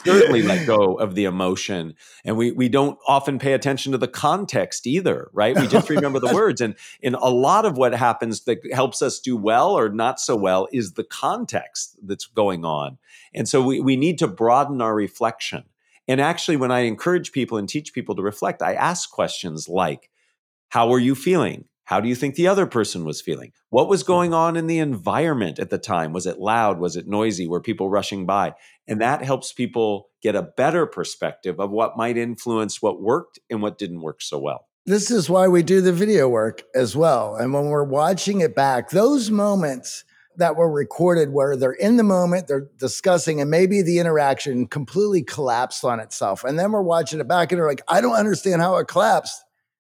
let go of the emotion, and we don't often pay attention to the context either, right? We just remember the words, and in a lot of what happens that helps us do well or not so well is the context that's going on, and so we need to broaden our reflection. And actually, when I encourage people and teach people to reflect, I ask questions like, "How are you feeling? How do you think the other person was feeling? What was going on in the environment at the time? Was it loud? Was it noisy? Were people rushing by?" And that helps people get a better perspective of what might influence what worked and what didn't work so well. This is why we do the video work as well. And when we're watching it back, those moments that were recorded where they're in the moment, they're discussing, and maybe the interaction completely collapsed on itself. And then we're watching it back and they're like, I don't understand how it collapsed.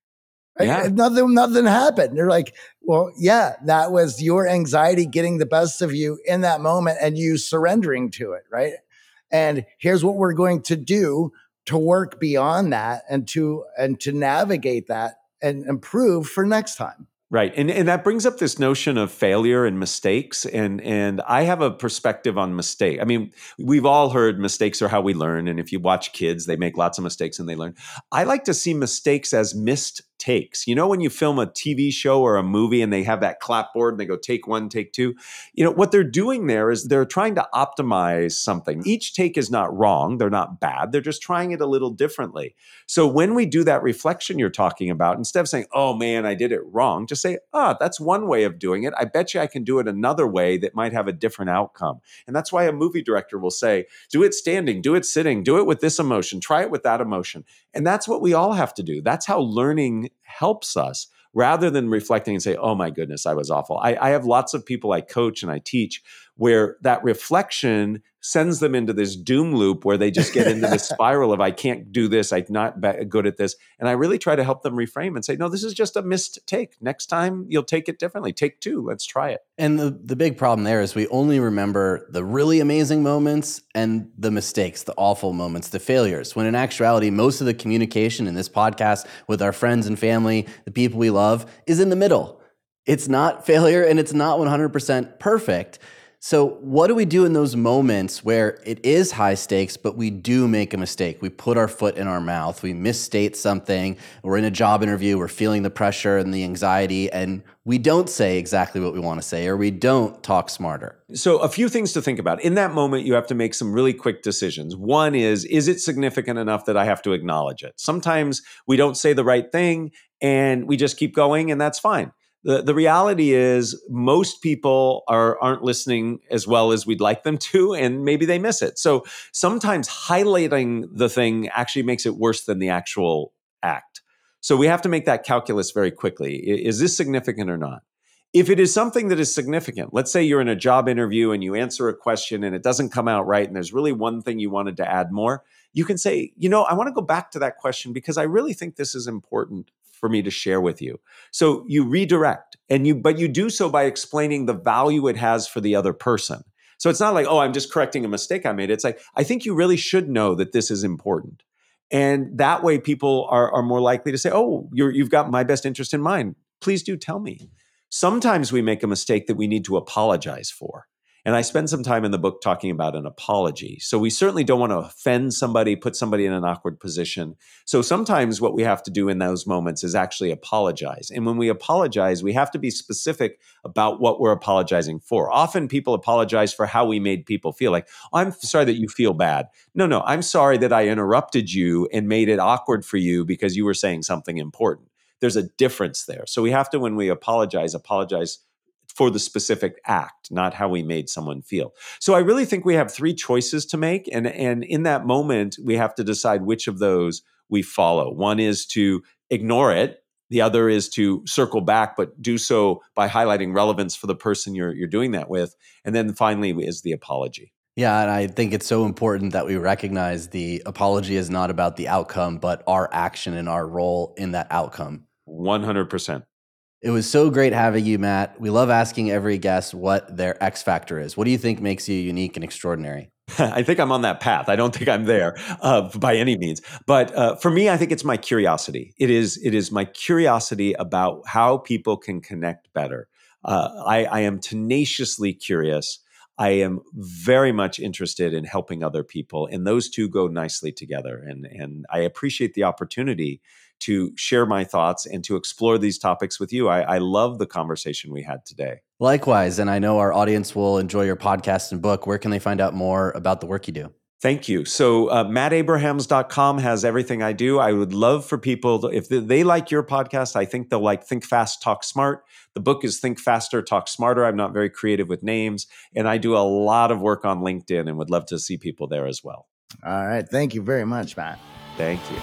Yeah. Nothing happened. They're like, well, yeah, that was your anxiety getting the best of you in that moment and you surrendering to it, right? And here's what we're going to do to work beyond that and to navigate that and improve for next time. Right. And that brings up this notion of failure and mistakes. And I have a perspective on mistake. I mean, we've all heard mistakes are how we learn. And if you watch kids, they make lots of mistakes and they learn. I like to see mistakes as missed takes. You know, when you film a TV show or a movie and they have that clapboard and they go take one, take two, what they're doing there is they're trying to optimize something. Each take is not wrong. They're not bad. They're just trying it a little differently. So when we do that reflection you're talking about, instead of saying, oh man, I did it wrong, just say, that's one way of doing it. I bet you I can do it another way that might have a different outcome. And that's why a movie director will say, do it standing, do it sitting, do it with this emotion, try it with that emotion. And that's what we all have to do. That's how learning helps us, rather than reflecting and say, oh my goodness, I was awful. I have lots of people I coach and I teach where that reflection sends them into this doom loop where they just get into this spiral of, I can't do this, I'm not good at this. And I really try to help them reframe and say, no, this is just a missed take. Next time you'll take it differently. Take two, let's try it. And the big problem there is we only remember the really amazing moments and the mistakes, the awful moments, the failures, when in actuality, most of the communication in this podcast with our friends and family, the people we love, is in the middle. It's not failure and it's not 100% perfect. So what do we do in those moments where it is high stakes, but we do make a mistake? We put our foot in our mouth, we misstate something, we're in a job interview, we're feeling the pressure and the anxiety, and we don't say exactly what we want to say, or we don't talk smarter. So a few things to think about. In that moment, you have to make some really quick decisions. One is it significant enough that I have to acknowledge it? Sometimes we don't say the right thing and we just keep going, and that's fine. The reality is most people aren't listening as well as we'd like them to, and maybe they miss it. So sometimes highlighting the thing actually makes it worse than the actual act. So we have to make that calculus very quickly. Is this significant or not? If it is something that is significant, let's say you're in a job interview and you answer a question and it doesn't come out right, and there's really one thing you wanted to add more, you can say, I want to go back to that question because I really think this is important for me to share with you. So you redirect, but you do so by explaining the value it has for the other person. So it's not like, oh, I'm just correcting a mistake I made. It's like, I think you really should know that this is important. And that way people are more likely to say, oh, you've got my best interest in mind. Please do tell me. Sometimes we make a mistake that we need to apologize for. And I spend some time in the book talking about an apology. So we certainly don't want to offend somebody, put somebody in an awkward position. So sometimes what we have to do in those moments is actually apologize. And when we apologize, we have to be specific about what we're apologizing for. Often people apologize for how we made people feel, like, oh, I'm sorry that you feel bad. No, I'm sorry that I interrupted you and made it awkward for you because you were saying something important. There's a difference there. So we have to, when we apologize for the specific act, not how we made someone feel. So I really think we have three choices to make. And in that moment, we have to decide which of those we follow. One is to ignore it. The other is to circle back, but do so by highlighting relevance for the person you're doing that with. And then finally is the apology. Yeah, and I think it's so important that we recognize the apology is not about the outcome, but our action and our role in that outcome. 100%. It was so great having you, Matt. We love asking every guest what their X factor is. What do you think makes you unique and extraordinary? I think I'm on that path. I don't think I'm there by any means. But for me, I think it's my curiosity. It is my curiosity about how people can connect better. I am tenaciously curious. I am very much interested in helping other people, and those two go nicely together. And I appreciate the opportunity to share my thoughts and to explore these topics with you. I love the conversation we had today. Likewise, and I know our audience will enjoy your podcast and book. Where can they find out more about the work you do? Thank you. So mattabrahams.com has everything I do. I would love for people, if they like your podcast, I think they'll like Think Fast, Talk Smart. The book is Think Faster, Talk Smarter. I'm not very creative with names, and I do a lot of work on LinkedIn and would love to see people there as well. All right. Thank you very much, Matt. Thank you.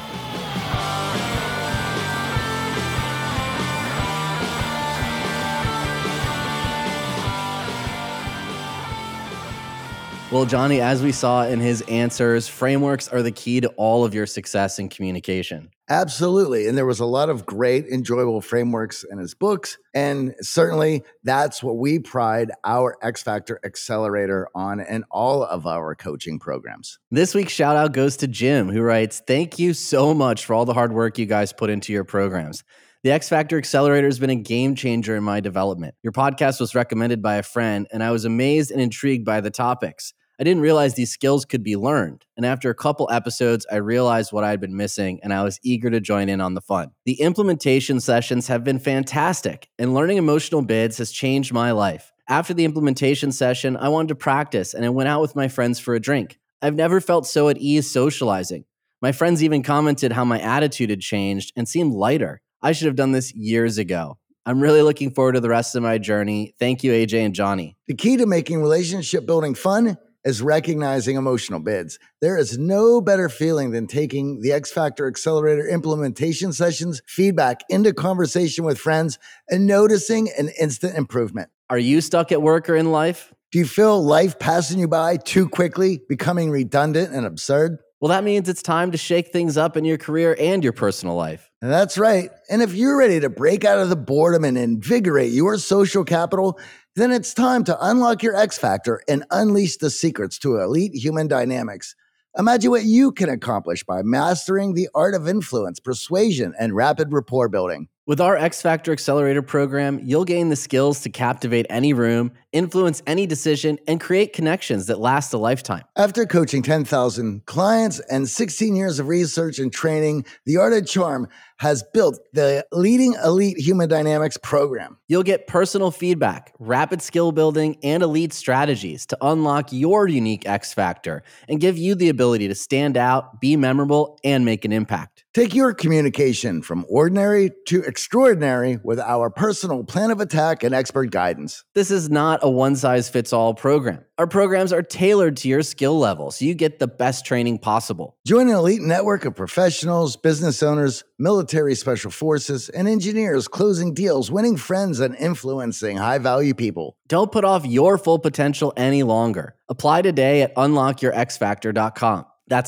Well, Johnny, as we saw in his answers, frameworks are the key to all of your success in communication. Absolutely. And there was a lot of great, enjoyable frameworks in his books. And certainly that's what we pride our X Factor Accelerator on in all of our coaching programs. This week's shout out goes to Jim, who writes, "Thank you so much for all the hard work you guys put into your programs. The X Factor Accelerator has been a game changer in my development. Your podcast was recommended by a friend, and I was amazed and intrigued by the topics. I didn't realize these skills could be learned. And after a couple episodes, I realized what I had been missing, and I was eager to join in on the fun. The implementation sessions have been fantastic, and learning emotional bids has changed my life. After the implementation session, I wanted to practice, and I went out with my friends for a drink. I've never felt so at ease socializing. My friends even commented how my attitude had changed and seemed lighter. I should have done this years ago. I'm really looking forward to the rest of my journey. Thank you, AJ and Johnny." The key to making relationship building fun is recognizing emotional bids. There is no better feeling than taking the X Factor Accelerator implementation sessions, feedback into conversation with friends, and noticing an instant improvement. Are you stuck at work or in life? Do you feel life passing you by too quickly, becoming redundant and absurd? Well, that means it's time to shake things up in your career and your personal life. And that's right. And if you're ready to break out of the boredom and invigorate your social capital, then it's time to unlock your X Factor and unleash the secrets to elite human dynamics. Imagine what you can accomplish by mastering the art of influence, persuasion, and rapid rapport building. With our X Factor Accelerator program, you'll gain the skills to captivate any room, influence any decision, and create connections that last a lifetime. After coaching 10,000 clients and 16 years of research and training, The Art of Charm has built the leading elite human dynamics program. You'll get personal feedback, rapid skill building, and elite strategies to unlock your unique X Factor and give you the ability to stand out, be memorable, and make an impact. Take your communication from ordinary to extraordinary with our personal plan of attack and expert guidance. This is not a one-size-fits-all program. Our programs are tailored to your skill level, so you get the best training possible. Join an elite network of professionals, business owners, military special forces, and engineers closing deals, winning friends, and influencing high-value people. Don't put off your full potential any longer. Apply today at unlockyourxfactor.com. That's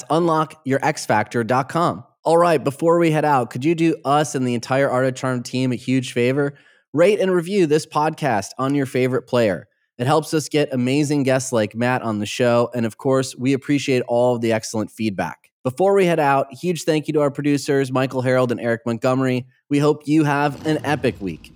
unlockyourxfactor.com. All right, before we head out, could you do us and the entire Art of Charm team a huge favor? Rate and review this podcast on your favorite player. It helps us get amazing guests like Matt on the show. And of course, we appreciate all of the excellent feedback. Before we head out, huge thank you to our producers, Michael Harold and Eric Montgomery. We hope you have an epic week.